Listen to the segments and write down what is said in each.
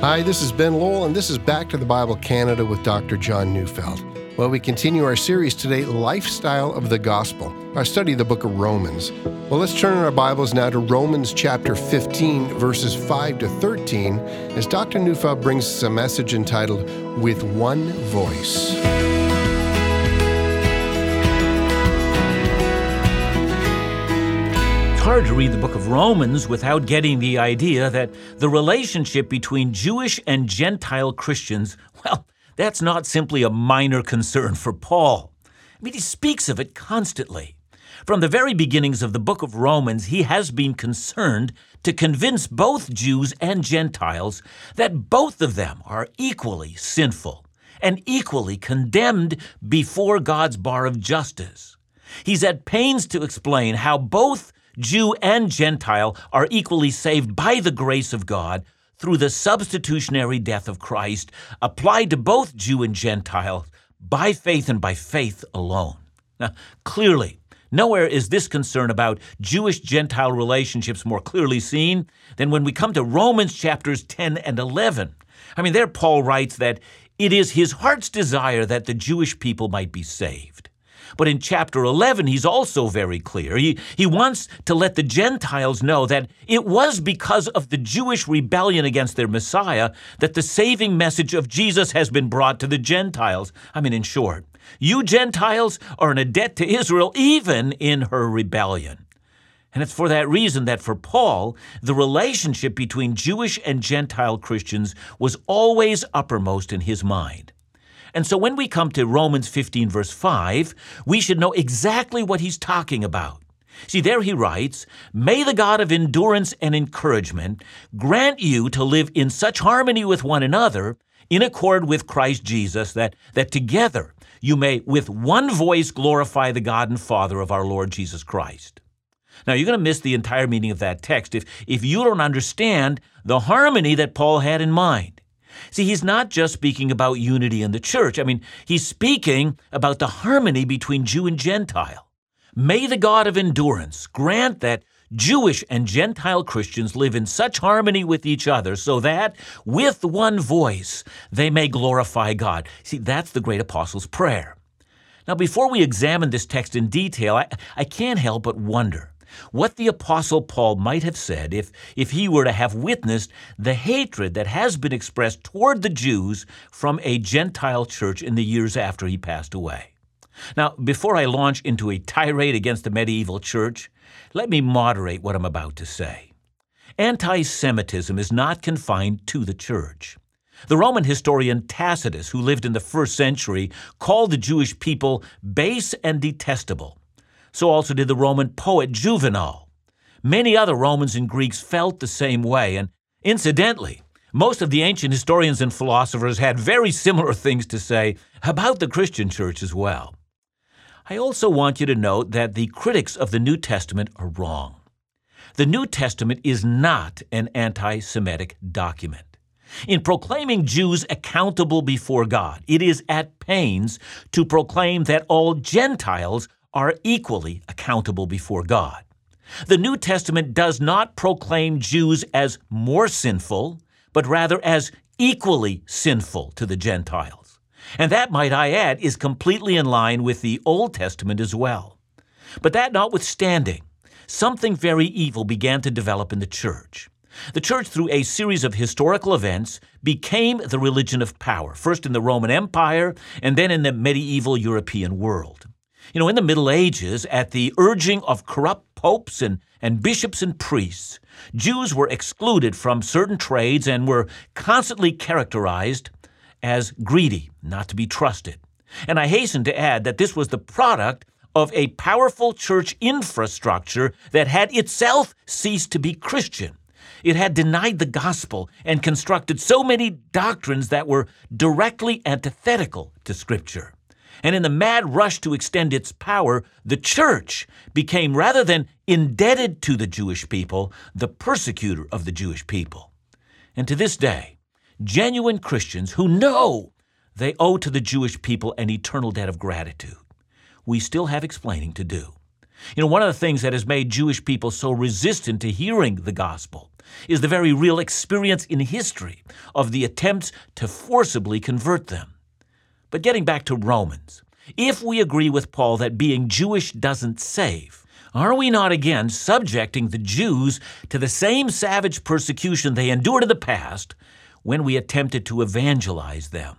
Hi, this is Ben Lowell, and this is Back to the Bible Canada with Dr. John Neufeld. Well, we continue our series today, Lifestyle of the Gospel, our study of the book of Romans. Well, let's turn our Bibles now to Romans chapter 15, verses 5 to 13, as Dr. Neufeld brings us a message entitled, With One Voice. It's hard to read the book of Romans without getting the idea that the relationship between Jewish and Gentile Christians, well, that's not simply a minor concern for Paul. I mean, he speaks of it constantly. From the very beginnings of the book of Romans, he has been concerned to convince both Jews and Gentiles that both of them are equally sinful and equally condemned before God's bar of justice. He's at pains to explain how both Jew and Gentile are equally saved by the grace of God through the substitutionary death of Christ, applied to both Jew and Gentile by faith and by faith alone. Now, clearly, nowhere is this concern about Jewish-Gentile relationships more clearly seen than when we come to Romans chapters 10 and 11. I mean, there Paul writes that it is his heart's desire that the Jewish people might be saved. But in chapter 11, he's also very clear. He wants to let the Gentiles know that it was because of the Jewish rebellion against their Messiah that the saving message of Jesus has been brought to the Gentiles. I mean, in short, you Gentiles are in a debt to Israel even in her rebellion. And it's for that reason that for Paul, the relationship between Jewish and Gentile Christians was always uppermost in his mind. And so when we come to Romans 15, verse 5, we should know exactly what he's talking about. See, there he writes, "May the God of endurance and encouragement grant you to live in such harmony with one another, in accord with Christ Jesus, that together you may with one voice glorify the God and Father of our Lord Jesus Christ." Now, you're going to miss the entire meaning of that text if you don't understand the harmony that Paul had in mind. See, he's not just speaking about unity in the church. I mean, he's speaking about the harmony between Jew and Gentile. May the God of endurance grant that Jewish and Gentile Christians live in such harmony with each other so that, with one voice, they may glorify God. See, that's the great apostle's prayer. Now, before we examine this text in detail, I can't help but wonder what the Apostle Paul might have said if he were to have witnessed the hatred that has been expressed toward the Jews from a Gentile church in the years after he passed away. Now, before I launch into a tirade against the medieval church, let me moderate what I'm about to say. Anti-Semitism is not confined to the church. The Roman historian Tacitus, who lived in the first century, called the Jewish people base and detestable. So also did the Roman poet Juvenal. Many other Romans and Greeks felt the same way, and incidentally, most of the ancient historians and philosophers had very similar things to say about the Christian church as well. I also want you to note that the critics of the New Testament are wrong. The New Testament is not an anti-Semitic document. In proclaiming Jews accountable before God, it is at pains to proclaim that all Gentiles are equally accountable before God. The New Testament does not proclaim Jews as more sinful, but rather as equally sinful to the Gentiles. And that, might I add, is completely in line with the Old Testament as well. But that notwithstanding, something very evil began to develop in the church. The church, through a series of historical events, became the religion of power, first in the Roman Empire and then in the medieval European world. You know, in the Middle Ages, at the urging of corrupt popes and bishops and priests, Jews were excluded from certain trades and were constantly characterized as greedy, not to be trusted. And I hasten to add that this was the product of a powerful church infrastructure that had itself ceased to be Christian. It had denied the gospel and constructed so many doctrines that were directly antithetical to Scripture. And in the mad rush to extend its power, the church became, rather than indebted to the Jewish people, the persecutor of the Jewish people. And to this day, genuine Christians who know they owe to the Jewish people an eternal debt of gratitude, we still have explaining to do. You know, one of the things that has made Jewish people so resistant to hearing the gospel is the very real experience in history of the attempts to forcibly convert them. But getting back to Romans, if we agree with Paul that being Jewish doesn't save, are we not again subjecting the Jews to the same savage persecution they endured in the past when we attempted to evangelize them?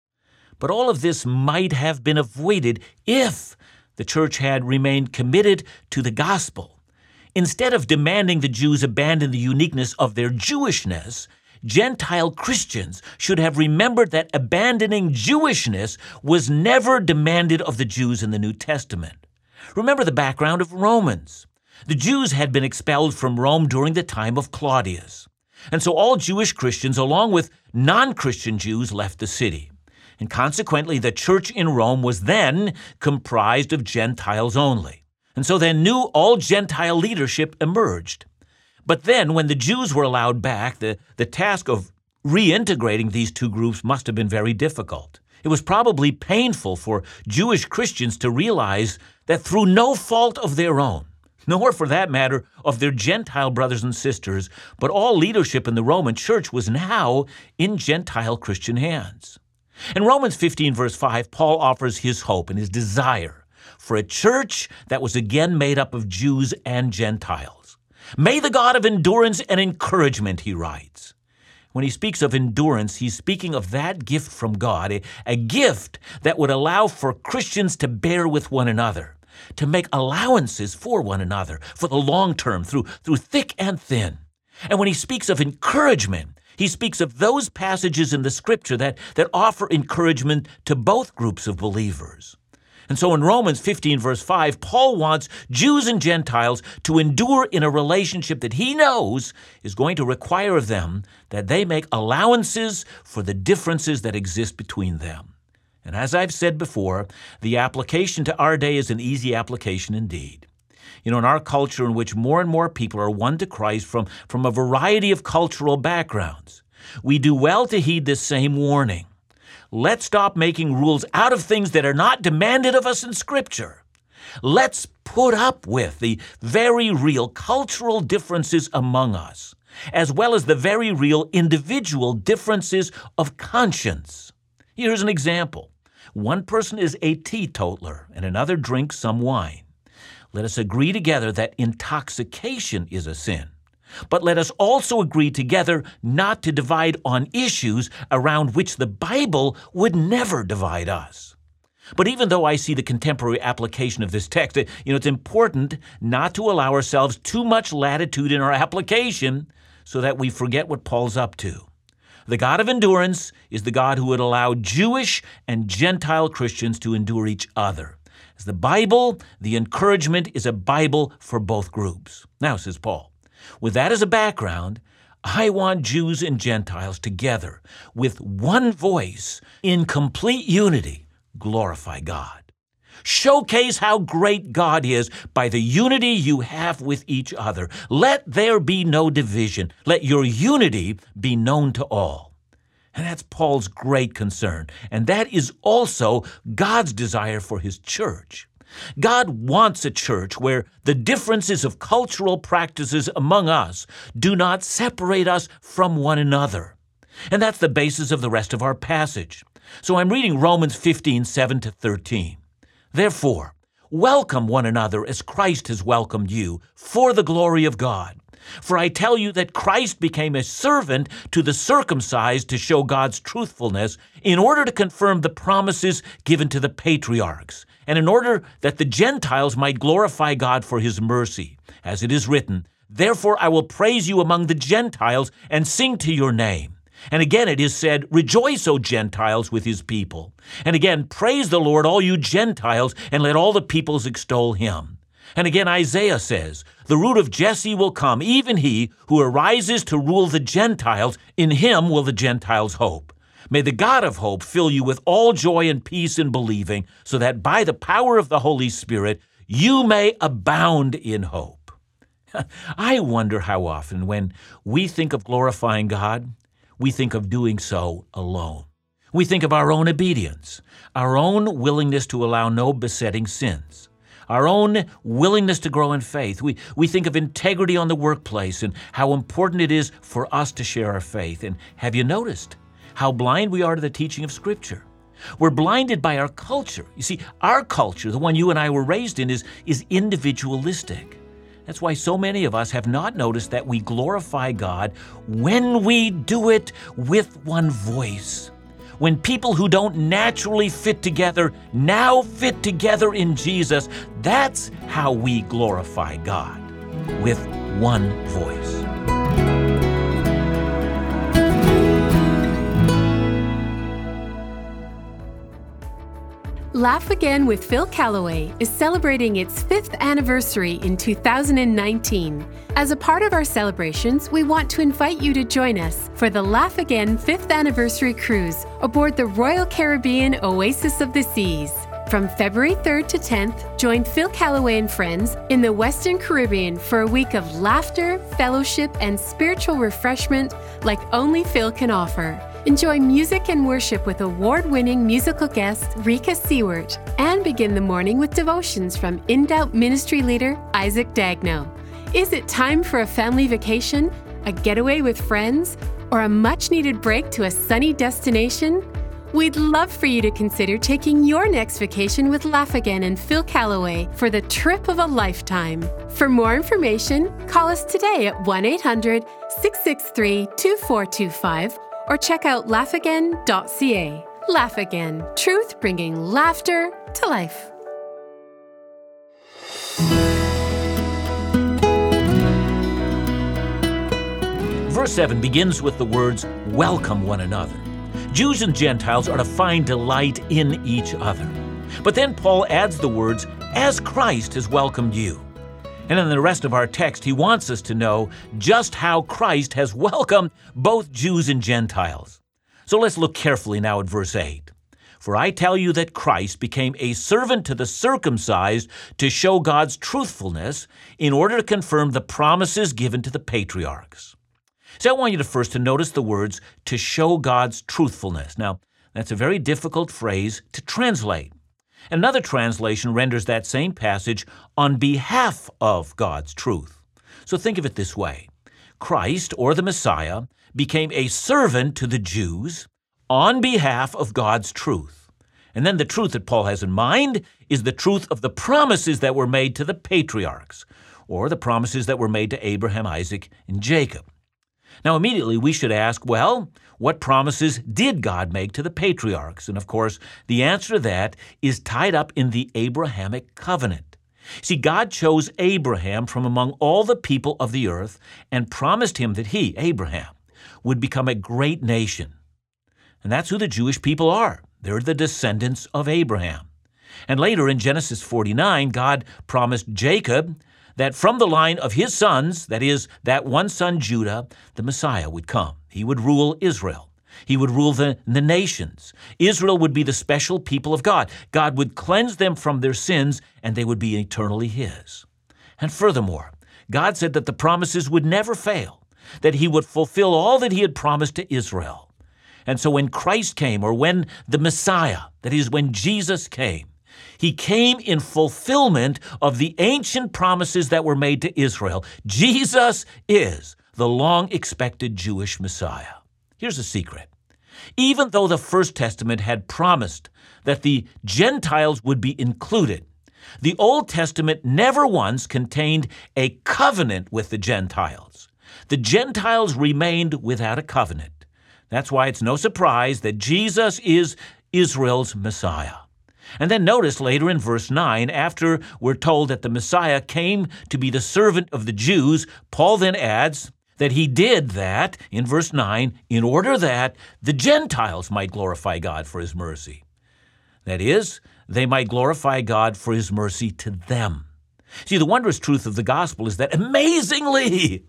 But all of this might have been avoided if the church had remained committed to the gospel. Instead of demanding the Jews abandon the uniqueness of their Jewishness, Gentile Christians should have remembered that abandoning Jewishness was never demanded of the Jews in the New Testament. Remember the background of Romans. The Jews had been expelled from Rome during the time of Claudius. And so all Jewish Christians, along with non-Christian Jews, left the city. And consequently, the church in Rome was then comprised of Gentiles only. And so then new all-Gentile leadership emerged. But then when the Jews were allowed back, the task of reintegrating these two groups must have been very difficult. It was probably painful for Jewish Christians to realize that through no fault of their own, nor for that matter of their Gentile brothers and sisters, but all leadership in the Roman church was now in Gentile Christian hands. In Romans 15, verse 5, Paul offers his hope and his desire for a church that was again made up of Jews and Gentiles. May the God of endurance and encouragement, he writes. When he speaks of endurance, he's speaking of that gift from God, a gift that would allow for Christians to bear with one another, to make allowances for one another for the long term, through thick and thin. And when he speaks of encouragement, he speaks of those passages in the Scripture that offer encouragement to both groups of believers. And so in Romans 15, verse 5, Paul wants Jews and Gentiles to endure in a relationship that he knows is going to require of them that they make allowances for the differences that exist between them. And as I've said before, the application to our day is an easy application indeed. In our culture in which more and more people are won to Christ from a variety of cultural backgrounds, we do well to heed this same warning. Let's stop making rules out of things that are not demanded of us in Scripture. Let's put up with the very real cultural differences among us, as well as the very real individual differences of conscience. Here's an example. One person is a teetotaler and another drinks some wine. Let us agree together that intoxication is a sin. But let us also agree together not to divide on issues around which the Bible would never divide us. But even though I see the contemporary application of this text, it's important not to allow ourselves too much latitude in our application so that we forget what Paul's up to. The God of endurance is the God who would allow Jewish and Gentile Christians to endure each other. As the Bible, the encouragement is a Bible for both groups. Now, says Paul, with that as a background, I want Jews and Gentiles together with one voice in complete unity glorify God. Showcase how great God is by the unity you have with each other. Let there be no division. Let your unity be known to all. And that's Paul's great concern. And that is also God's desire for his church. God wants a church where the differences of cultural practices among us do not separate us from one another. And that's the basis of the rest of our passage. So I'm reading Romans 15, 7-13. Therefore, welcome one another as Christ has welcomed you, for the glory of God. For I tell you that Christ became a servant to the circumcised to show God's truthfulness, in order to confirm the promises given to the patriarchs, and in order that the Gentiles might glorify God for his mercy. As it is written, therefore I will praise you among the Gentiles and sing to your name. And again it is said, rejoice, O Gentiles, with his people. And again, praise the Lord, all you Gentiles, and let all the peoples extol him. And again Isaiah says, the root of Jesse will come, even he who arises to rule the Gentiles. In him will the Gentiles hope. May the God of hope fill you with all joy and peace in believing, so that by the power of the Holy Spirit you may abound in hope. I wonder how often when we think of glorifying God, we think of doing so alone. We think of our own obedience, our own willingness to allow no besetting sins, our own willingness to grow in faith. We think of integrity on the workplace and how important it is for us to share our faith. And have you noticed how blind we are to the teaching of Scripture? We're blinded by our culture. You see, our culture, the one you and I were raised in, is individualistic. That's why so many of us have not noticed that we glorify God when we do it with one voice. When people who don't naturally fit together now fit together in Jesus, that's how we glorify God, with one voice. Laugh Again with Phil Callaway is celebrating its 5th anniversary in 2019. As a part of our celebrations, we want to invite you to join us for the Laugh Again 5th Anniversary Cruise aboard the Royal Caribbean Oasis of the Seas. From February 3rd to 10th, join Phil Callaway and friends in the Western Caribbean for a week of laughter, fellowship, and spiritual refreshment like only Phil can offer. Enjoy music and worship with award-winning musical guest Rika Seward, and begin the morning with devotions from In Doubt ministry leader Isaac Dagno. Is it time for a family vacation, a getaway with friends, or a much-needed break to a sunny destination? We'd love for you to consider taking your next vacation with Laugh Again and Phil Callaway for the trip of a lifetime. For more information, call us today at 1-800-663-2425 or check out laughagain.ca. Laugh Again, truth bringing laughter to life. Verse 7 begins with the words, welcome one another. Jews and Gentiles are to find delight in each other. But then Paul adds the words, as Christ has welcomed you. And in the rest of our text, he wants us to know just how Christ has welcomed both Jews and Gentiles. So let's look carefully now at verse 8. For I tell you that Christ became a servant to the circumcised to show God's truthfulness in order to confirm the promises given to the patriarchs. So I want you to first to notice the words, to show God's truthfulness. Now, that's a very difficult phrase to translate. Another translation renders that same passage on behalf of God's truth. So think of it this way. Christ, or the Messiah, became a servant to the Jews on behalf of God's truth. And then the truth that Paul has in mind is the truth of the promises that were made to the patriarchs, or the promises that were made to Abraham, Isaac, and Jacob. Now, immediately we should ask, well, what promises did God make to the patriarchs? And of course, the answer to that is tied up in the Abrahamic covenant. See, God chose Abraham from among all the people of the earth and promised him that he, Abraham, would become a great nation. And that's who the Jewish people are. They're the descendants of Abraham. And later in Genesis 49, God promised Jacob that from the line of his sons, that is, that one son Judah, the Messiah would come. He would rule Israel. He would rule the nations. Israel would be the special people of God. God would cleanse them from their sins, and they would be eternally his. And furthermore, God said that the promises would never fail, that he would fulfill all that he had promised to Israel. And so when Christ came, or when the Messiah, that is, when Jesus came, he came in fulfillment of the ancient promises that were made to Israel. Jesus is the long-expected Jewish Messiah. Here's the secret. Even though the First Testament had promised that the Gentiles would be included, the Old Testament never once contained a covenant with the Gentiles. The Gentiles remained without a covenant. That's why it's no surprise that Jesus is Israel's Messiah. And then notice later in verse 9, after we're told that the Messiah came to be the servant of the Jews, Paul then adds that he did that, in verse 9, in order that the Gentiles might glorify God for his mercy. That is, they might glorify God for his mercy to them. See, the wondrous truth of the gospel is that amazingly,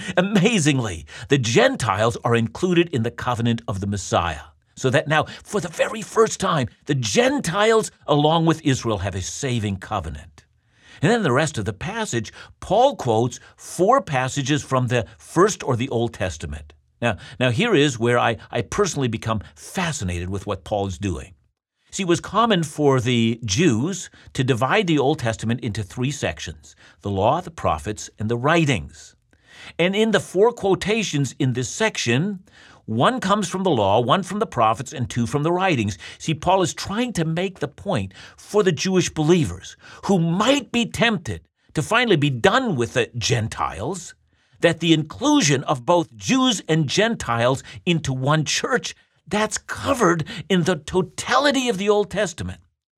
the Gentiles are included in the covenant of the Messiah. So that now, for the very first time, the Gentiles, along with Israel, have a saving covenant. And then the rest of the passage, Paul quotes 4 passages from the First or the Old Testament. Now here is where I personally become fascinated with what Paul is doing. See, it was common for the Jews to divide the Old Testament into three sections: the law, the prophets, and the writings. And in the four quotations in this section, one comes from the law, one from the prophets, and two from the writings. See, Paul is trying to make the point for the Jewish believers who might be tempted to finally be done with the Gentiles, that the inclusion of both Jews and Gentiles into one church, that's covered in the totality of the Old Testament.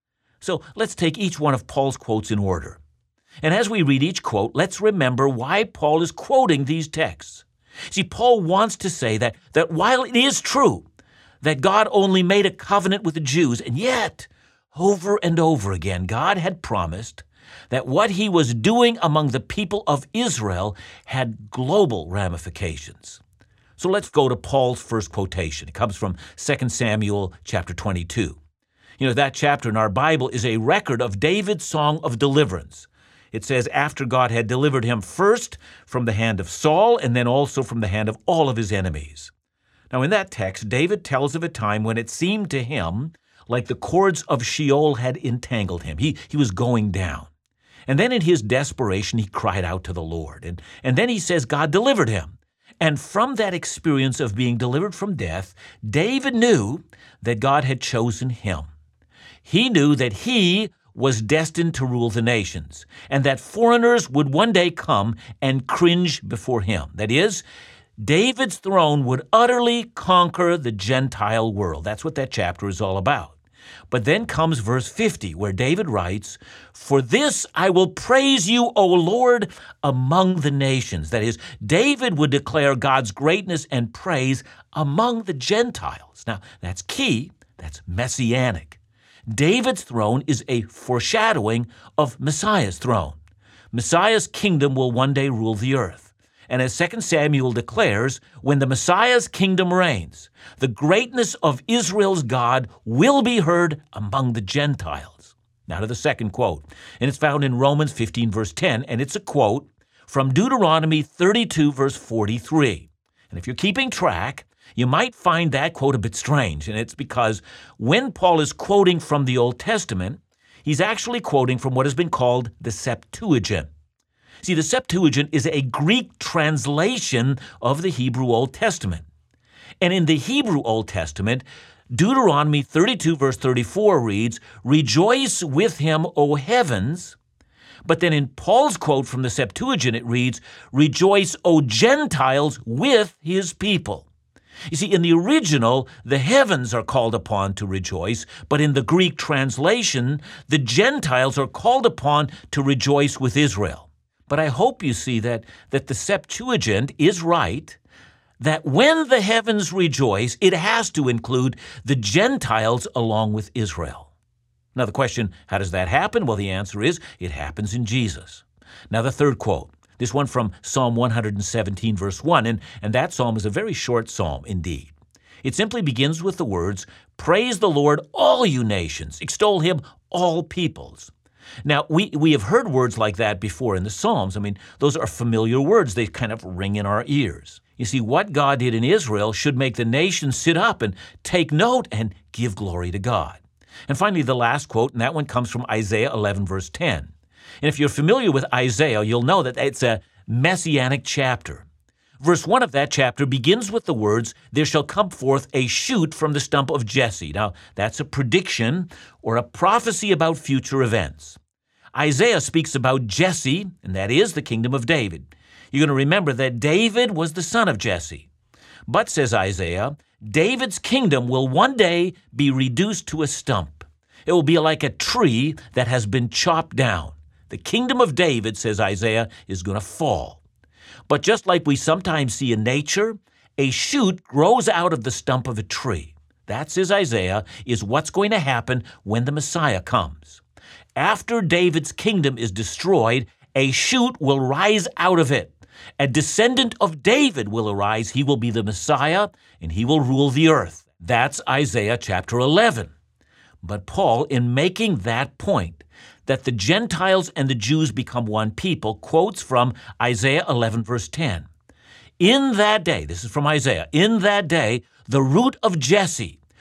So let's take each one of Paul's quotes in order. And as we read each quote, let's remember why Paul is quoting these texts. See, Paul wants to say that while it is true that God only made a covenant with the Jews, and yet, over and over again, God had promised that what he was doing among the people of Israel had global ramifications. So let's go to Paul's first quotation. It comes from 2 Samuel chapter 22. That chapter in our Bible is a record of David's song of deliverance. It says after God had delivered him first from the hand of Saul and then also from the hand of all of his enemies. Now in that text, David tells of a time when it seemed to him like the cords of Sheol had entangled him. He was going down. And then in his desperation, he cried out to the Lord. And then he says God delivered him. And from that experience of being delivered from death, David knew that God had chosen him. He knew that he was destined to rule the nations, and that foreigners would one day come and cringe before him. That is, David's throne would utterly conquer the Gentile world. That's what that chapter is all about. But then comes verse 50, where David writes, "For this I will praise you, O Lord, among the nations." That is, David would declare God's greatness and praise among the Gentiles. Now, that's key. That's messianic. David's throne is a foreshadowing of Messiah's throne. Messiah's kingdom will one day rule the earth. And as 2 Samuel declares, when the Messiah's kingdom reigns, the greatness of Israel's God will be heard among the Gentiles. Now to the second quote, and it's found in Romans 15, verse 10, and it's a quote from Deuteronomy 32, verse 43. And if you're keeping track, you might find that quote a bit strange, and it's because when Paul is quoting from the Old Testament, he's actually quoting from what has been called the Septuagint. See, the Septuagint is a Greek translation of the Hebrew Old Testament. And in the Hebrew Old Testament, Deuteronomy 32, verse 34 reads, "Rejoice with him, O heavens." But then in Paul's quote from the Septuagint, it reads, "Rejoice, O Gentiles, with his people." You see, in the original, the heavens are called upon to rejoice, but in the Greek translation, the Gentiles are called upon to rejoice with Israel. But I hope you see that the Septuagint is right, that when the heavens rejoice, it has to include the Gentiles along with Israel. Now the question, how does that happen? Well, the answer is, it happens in Jesus. Now the third quote, this one from Psalm 117, verse 1, and that psalm is a very short psalm indeed. It simply begins with the words, "Praise the Lord, all you nations, extol him, all peoples." Now, we have heard words like that before in the Psalms. I mean, those are familiar words. They kind of ring in our ears. You see, what God did in Israel should make the nations sit up and take note and give glory to God. And finally, the last quote, and that one comes from Isaiah 11, verse 10. And if you're familiar with Isaiah, you'll know that it's a messianic chapter. Verse 1 of that chapter begins with the words, "There shall come forth a shoot from the stump of Jesse." Now, that's a prediction or a prophecy about future events. Isaiah speaks about Jesse, and that is the kingdom of David. You're going to remember that David was the son of Jesse. But, says Isaiah, David's kingdom will one day be reduced to a stump. It will be like a tree that has been chopped down. The kingdom of David, says Isaiah, is going to fall. But just like we sometimes see in nature, a shoot grows out of the stump of a tree. That, says Isaiah, is what's going to happen when the Messiah comes. After David's kingdom is destroyed, a shoot will rise out of it. A descendant of David will arise. He will be the Messiah, and he will rule the earth. That's Isaiah chapter 11. But Paul, in making that point, that the Gentiles and the Jews become one people, quotes from Isaiah 11, verse 10. "In that day," this is from Isaiah, "in that day, the root of Jesse,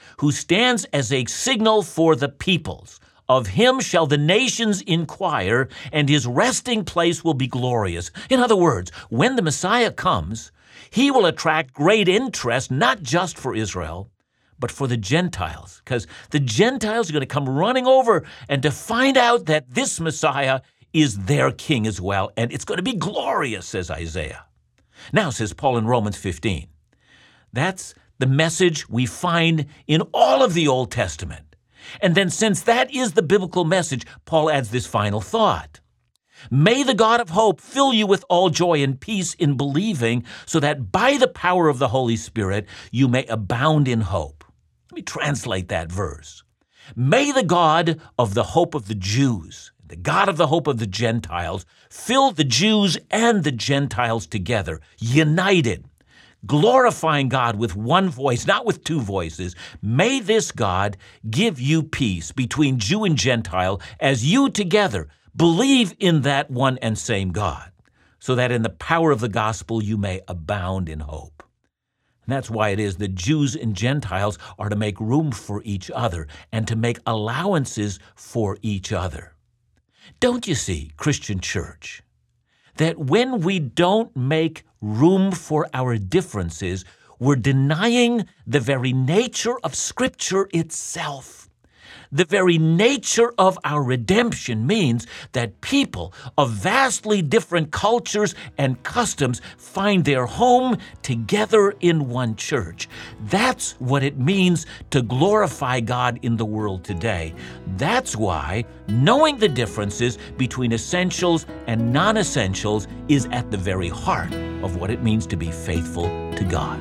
who stands as a signal for the peoples. Of him shall the nations inquire, and his resting place will be glorious. In other words, when the Messiah comes, he will attract great interest, not just for Israel, but for the Gentiles, because the Gentiles are going to come running over and to find out that this Messiah is their king as well, and it's going to be glorious, says Isaiah. Now, says Paul in Romans 15, that's the message we find in all of the Old Testament. And then since that is the biblical message, Paul adds this final thought. May the God of hope fill you with all joy and peace in believing, so that by the power of the Holy Spirit you may abound in hope. Let me translate that verse. May the God of the hope of the Jews, the God of the hope of the Gentiles, fill the Jews and the Gentiles together, united, glorifying God with one voice, not with two voices. May this God give you peace between Jew and Gentile as you together believe in that one and same God, so that in the power of the gospel you may abound in hope. And that's why it is that Jews and Gentiles are to make room for each other and to make allowances for each other. Don't you see, Christian church, that when we don't make room for our differences, we're denying the very nature of Scripture itself. The very nature of our redemption means that people of vastly different cultures and customs find their home together in one church. That's what it means to glorify God in the world today. That's why knowing the differences between essentials and non-essentials is at the very heart of what it means to be faithful to God.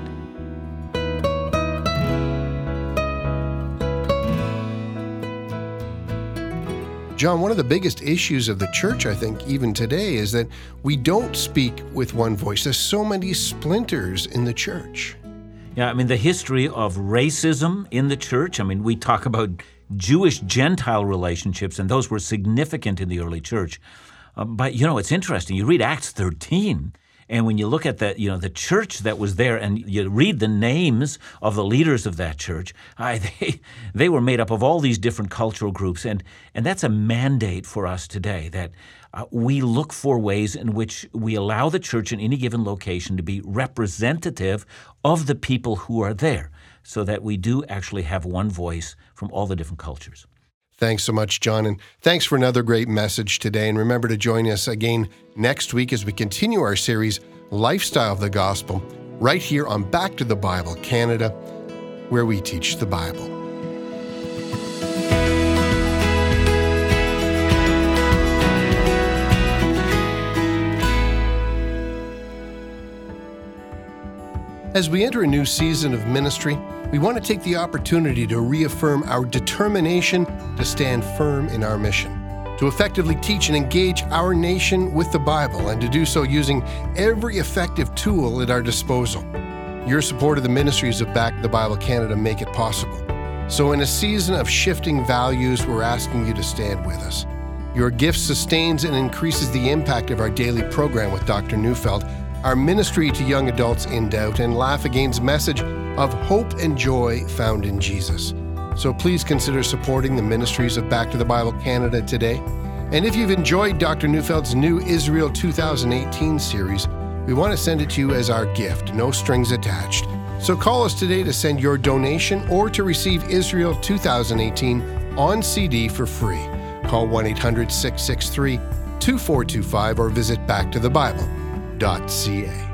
John, one of the biggest issues of the church, I think, even today, is that we don't speak with one voice. There's so many splinters in the church. Yeah, I mean, the history of racism in the church, I mean, we talk about Jewish-Gentile relationships, and those were significant in the early church. But, it's interesting. You read Acts 13, and when you look at the church that was there, and you read the names of the leaders of that church, they were made up of all these different cultural groups, and that's a mandate for us today, that we look for ways in which we allow the church in any given location to be representative of the people who are there, so that we do actually have one voice from all the different cultures. Thanks so much, John, and thanks for another great message today. And remember to join us again next week as we continue our series, Lifestyle of the Gospel, right here on Back to the Bible Canada, where we teach the Bible. As we enter a new season of ministry, we want to take the opportunity to reaffirm our determination to stand firm in our mission, to effectively teach and engage our nation with the Bible, and to do so using every effective tool at our disposal. Your support of the ministries of Back to the Bible Canada make it possible. So in a season of shifting values, we're asking you to stand with us. Your gift sustains and increases the impact of our daily program with Dr. Neufeld, our ministry to young adults in doubt, and Laugh Again's message of hope and joy found in Jesus. So please consider supporting the ministries of Back to the Bible Canada today. And if you've enjoyed Dr. Neufeld's new Israel 2018 series, we want to send it to you as our gift, no strings attached. So call us today to send your donation or to receive Israel 2018 on CD for free. Call 1-800-663-2425 or visit backtothebible.ca.